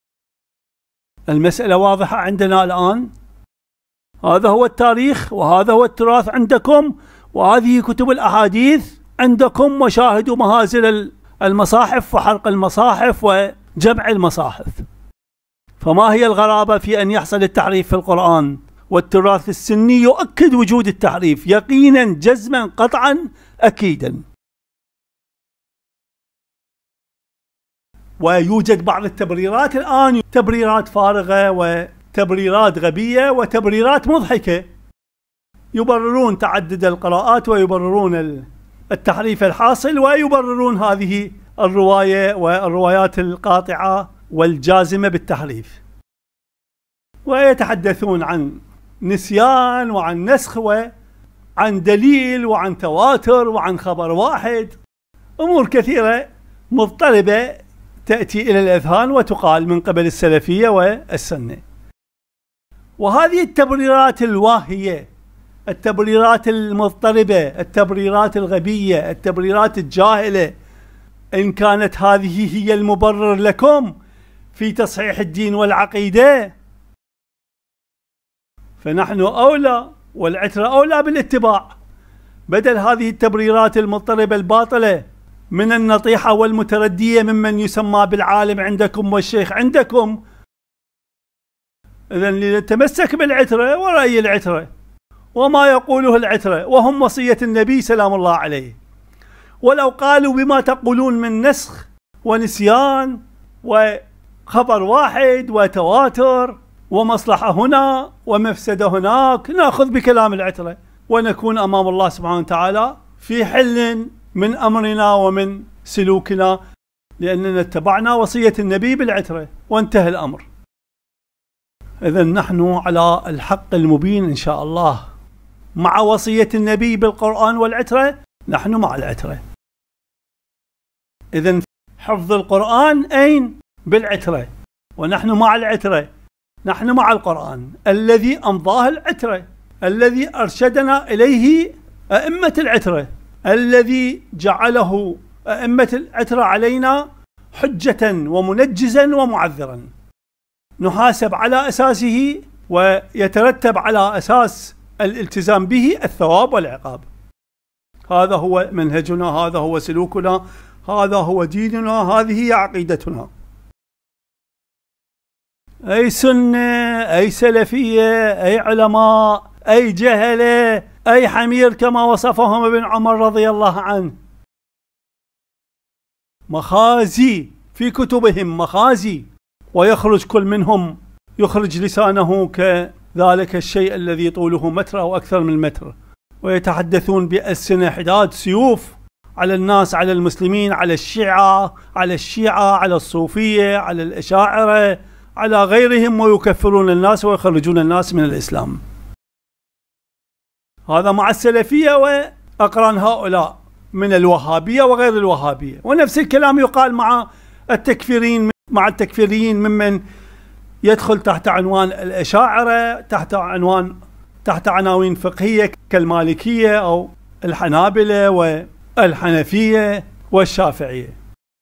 المسألة واضحة عندنا الآن. هذا هو التاريخ وهذا هو التراث عندكم، وهذه كتب الأحاديث عندكم، وشاهدوا مهازل المصاحف وحرق المصاحف وجمع المصاحف. فما هي الغرابة في أن يحصل التحريف في القرآن؟ والتراث السني يؤكد وجود التحريف يقينا جزما قطعا أكيدا. ويوجد بعض التبريرات الآن، تبريرات فارغة وتبريرات غبية وتبريرات مضحكة، يبررون تعدد القراءات ويبررون التحريف الحاصل ويبررون هذه الرواية والروايات القاطعة والجازمة بالتحريف، ويتحدثون عن نسيان وعن نسخ وعن دليل وعن تواتر وعن خبر واحد، أمور كثيرة مضطربة تأتي إلى الأذهان وتقال من قبل السلفية والسنة. وهذه التبريرات الواهية، التبريرات المضطربة، التبريرات الغبية، التبريرات الجاهلة، إن كانت هذه هي المبرر لكم في تصحيح الدين والعقيدة فنحن أولى والعترة أولى بالاتباع، بدل هذه التبريرات المضطربة الباطلة من النطيحة والمتردية ممن يسمى بالعالم عندكم والشيخ عندكم. إذن لنتمسك بالعترة ورأي العترة وما يقوله العترة، وهم وصية النبي سلام الله عليه. ولو قالوا بما تقولون من نسخ ونسيان وخبر واحد وتواتر ومصلحة هنا ومفسدة هناك، نأخذ بكلام العترة ونكون أمام الله سبحانه وتعالى في حل من أمرنا ومن سلوكنا، لأننا اتبعنا وصية النبي بالعترة وانتهى الأمر. إذن نحن على الحق المبين إن شاء الله، مع وصية النبي بالقرآن والعترة نحن مع العترة. إذن حفظ القرآن أين؟ بالعترة، ونحن مع العترة، نحن مع القرآن الذي أمضاه العترة، الذي أرشدنا إليه أئمة العترة، الذي جعله أئمة العترة علينا حجة ومنجزا ومعذرا نحاسب على أساسه، ويترتب على أساس الالتزام به الثواب والعقاب. هذا هو منهجنا، هذا هو سلوكنا، هذا هو ديننا، هذه هي عقيدتنا. أي سنة، أي سلفية، أي علماء، أي جهلة، أي حمير كما وصفهم ابن عمر رضي الله عنه، مخازي في كتبهم، مخازي، ويخرج كل منهم يخرج لسانه كذلك الشيء الذي طوله متر أو أكثر من متر، ويتحدثون بألسنة حداد سيوف على الناس، على المسلمين، على الشيعة، على الشيعة، على الصوفية، على الأشاعرة، على غيرهم، ويكفرون الناس ويخرجون الناس من الإسلام. هذا مع السلفية وأقران هؤلاء من الوهابية وغير الوهابية. ونفس الكلام يقال مع التكفيرين، مع التكفيريين ممن يدخل تحت عنوان الأشاعرة، تحت عنوان تحت عناوين فقهية كالمالكية أو الحنابلة والحنفية والشافعية.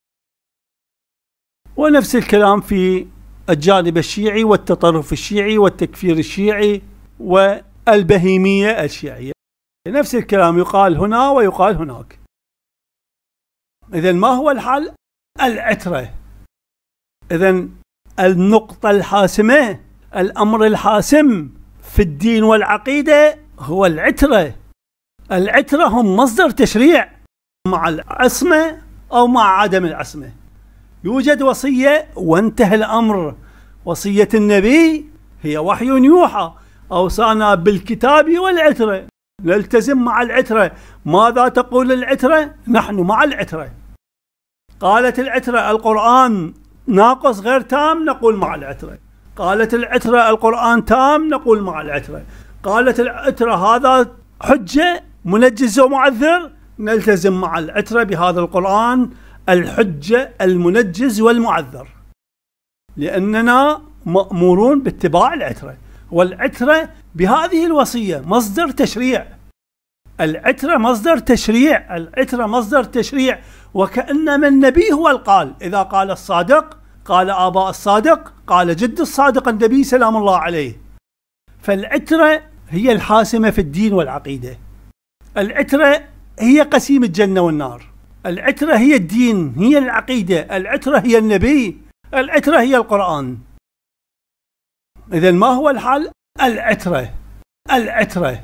ونفس الكلام في الجانب الشيعي والتطرف الشيعي والتكفير الشيعي والبهيمية الشيعية، نفس الكلام يقال هنا ويقال هناك. إذن ما هو الحل؟ العترة. إذن النقطة الحاسمة، الأمر الحاسم في الدين والعقيدة هو العترة. العترة هم مصدر تشريع مع العصمة أو مع عدم العصمة. يوجد وصية وانتهى الأمر. وصية النبي هي وحي يوحى، أوصانا بالكتاب والعترة، نلتزم مع العترة. ماذا تقول العترة؟ نحن مع العترة. قالت العترة القرآن ناقص غير تام، نقول مع العترة. قالت العترة القرآن تام، نقول مع العترة. قالت العترة هذا حجة منجز ومعذر، نلتزم مع العترة بهذا القرآن الحجة المنجز والمعذر، لأننا مأمورون باتباع العترة. والعترة بهذه الوصية مصدر تشريع. العترة مصدر تشريع، العترة مصدر تشريع، وكأنما النبي هو القال. إذا قال الصادق، قال آباء الصادق، قال جد الصادق النبي سلام الله عليه. فالعترة هي الحاسمة في الدين والعقيدة. العترة هي قسيم الجنة والنار. العترة هي الدين، هي العقيدة. العترة هي النبي. العترة هي القرآن. إذن ما هو الحل؟ العترة. العترة.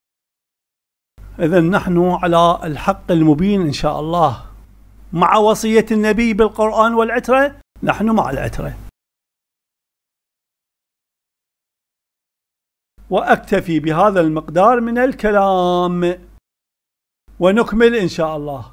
إذن نحن على الحق المبين إن شاء الله، مع وصية النبي بالقرآن والعترة نحن مع العترة. وأكتفي بهذا المقدار من الكلام ونكمل إن شاء الله.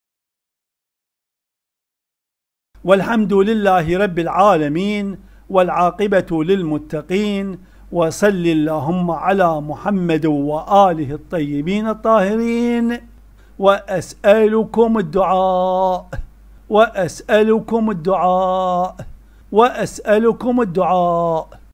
والحمد لله رب العالمين، والعاقبة للمتقين، وصل اللهم على محمد وآله الطيبين الطاهرين. وأسألكم الدعاء، وأسألكم الدعاء، وأسألكم الدعاء.